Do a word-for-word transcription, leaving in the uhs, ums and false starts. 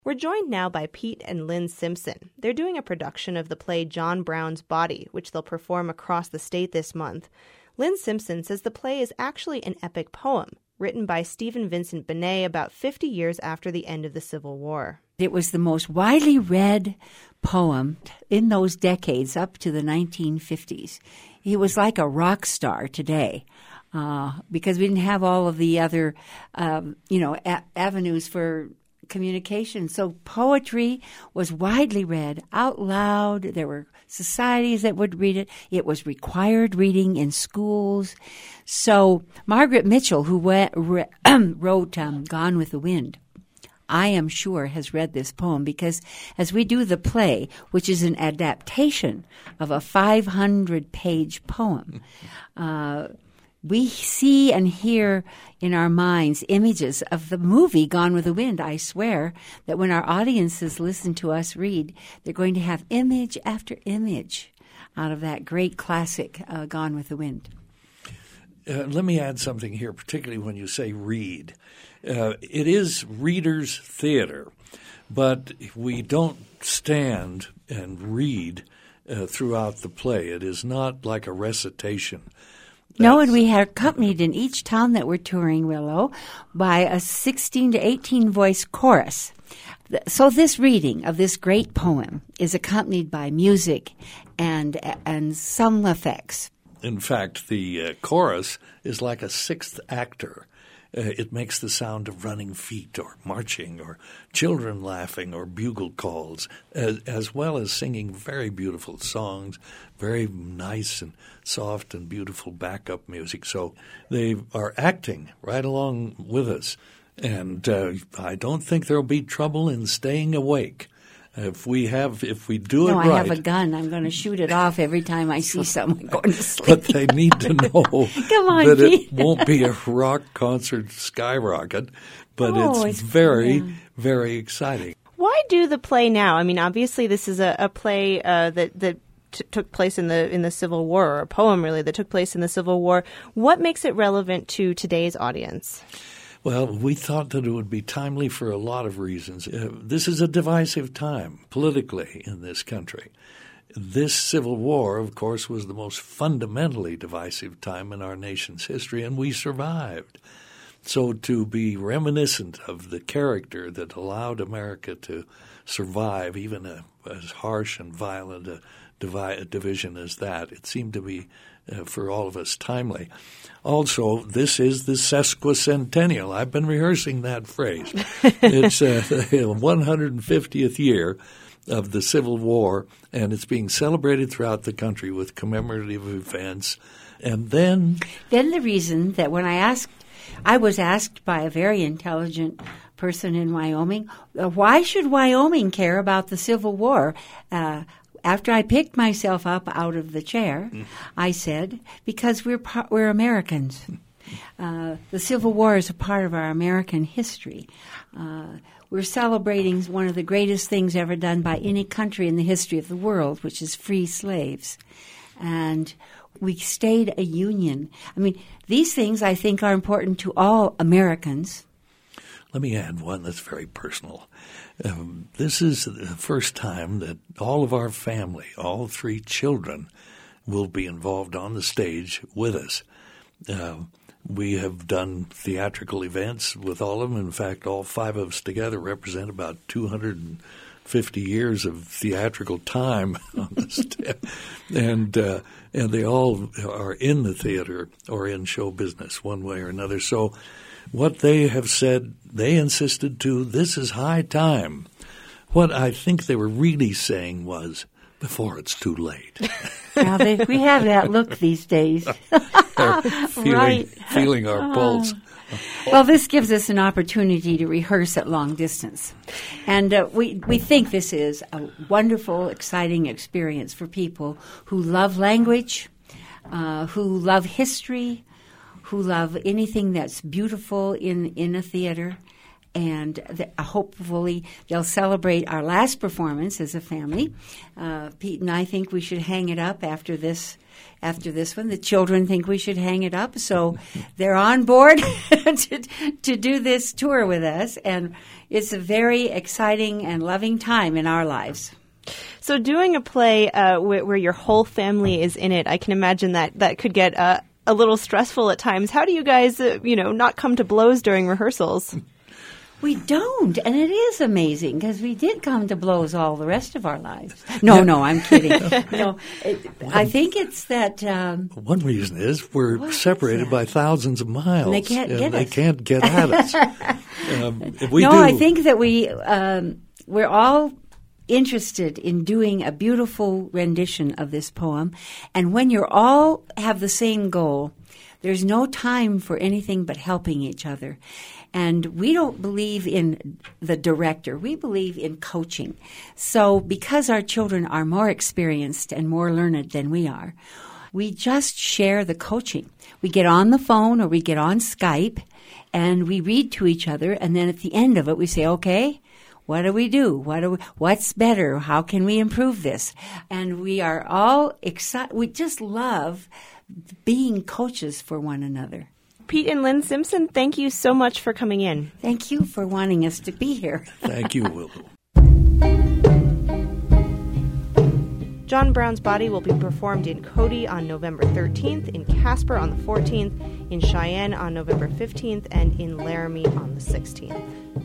We're joined now by Pete and Lynn Simpson. They're doing a production of the play John Brown's Body, which they'll perform across the state this month. Lynn Simpson says the play is actually an epic poem written by Stephen Vincent Benet about fifty years after the end of the Civil War. It was the most widely read poem in those decades up to the nineteen fifties. He was like a rock star today. Uh, because we didn't have all of the other, um, you know, a- avenues for communication. So poetry was widely read out loud. There were societies that would read it. It was required reading in schools. So Margaret Mitchell, who went, re- wrote um, Gone with the Wind, I am sure has read this poem because as we do the play, which is an adaptation of a five hundred page poem, uh, we see and hear in our minds images of the movie Gone with the Wind. I swear that when our audiences listen to us read, they're going to have image after image out of that great classic, uh, Gone with the Wind. Uh, let me add something here, particularly when you say read. Uh, it is readers' theater, but we don't stand and read uh, throughout the play. It is not like a recitation. No, and we are accompanied in each town that we're touring, Willow, by a sixteen to eighteen voice chorus. So this reading of this great poem is accompanied by music and and some effects. In fact, the uh, chorus is like a sixth actor. Uh, it makes the sound of running feet or marching or children laughing or bugle calls, as, as well as singing very beautiful songs, very nice and soft and beautiful backup music. So they are acting right along with us. And uh, I don't think there will be trouble in staying awake. If we have, if we do no, it right. No, I have a gun. I'm going to shoot it off every time I see someone going to sleep. But they need to know Come on, that Pete. it won't be a rock concert skyrocket, but oh, it's, it's very, yeah. very exciting. Why do the play now? I mean, obviously this is a, a play uh, that that t- took place in the in the Civil War, or a poem really that took place in the Civil War. What makes it relevant to today's audience? Well, we thought that it would be timely for a lot of reasons. Uh, this is a divisive time politically in this country. This Civil War, of course, was the most fundamentally divisive time in our nation's history, and we survived. So to be reminiscent of the character that allowed America to survive even a, as harsh and violent a, divi- a division as that, it seemed to be, uh, for all of us, timely. Also, this is the sesquicentennial. I've been rehearsing that phrase. It's uh, the one hundred fiftieth year of the Civil War, and it's being celebrated throughout the country with commemorative events. And then... Then the reason that when I asked, I was asked by a very intelligent person in Wyoming, uh, why should Wyoming care about the Civil War? Uh, After I picked myself up out of the chair, mm. I said, because we're par- we're Americans. Uh, the Civil War is a part of our American history. Uh, we're celebrating one of the greatest things ever done by any country in the history of the world, which is free slaves. And we stayed a union. I mean, these things I think are important to all Americans. Let me add one that's very personal. Um, this is the first time that all of our family, all three children, will be involved on the stage with us. Uh, we have done theatrical events with all of them. In fact, all five of us together represent about two hundred fifty years of theatrical time on the stage. And, uh, and they all are in the theater or in show business one way or another. So what they have said, they insisted to, this is high time. What I think they were really saying was, before it's too late. Now they, we have that look these days. feeling, right. feeling our pulse. Well, this gives us an opportunity to rehearse at long distance. And uh, we, we think this is a wonderful, exciting experience for people who love language, uh, who love history, who love anything that's beautiful in, in a theater. and the, hopefully they'll celebrate our last performance as a family. Uh, Pete and I think we should hang it up after this After this one. The children think we should hang it up, so they're on board to, to do this tour with us, and it's a very exciting and loving time in our lives. So doing a play uh, where, where your whole family is in it, I can imagine that that could get uh, a little stressful at times. How do you guys, uh, you know, not come to blows during rehearsals? We don't, and it is amazing because we did come to blows all the rest of our lives. No, yeah. no, I'm kidding. no, it, I think it's that. Um, One reason is we're separated by thousands of miles, and they can't and get they us. can't get at us. um, if we no, do, I think that we um, we're all interested in doing a beautiful rendition of this poem, and when you're all have the same goal, there's no time for anything but helping each other. And we don't believe in the director. We believe in coaching. So because our children are more experienced and more learned than we are, we just share the coaching. We get on the phone or we get on Skype and we read to each other. And then at the end of it, we say, okay, what do we do? What do we, what's better? How can we improve this? And we are all excited. We just love being coaches for one another. Pete and Lynn Simpson, thank you so much for coming in. Thank you for wanting us to be here. Thank you, Willow. John Brown's Body will be performed in Cody on November thirteenth, in Casper on the fourteenth, in Cheyenne on November fifteenth, and in Laramie on the sixteenth.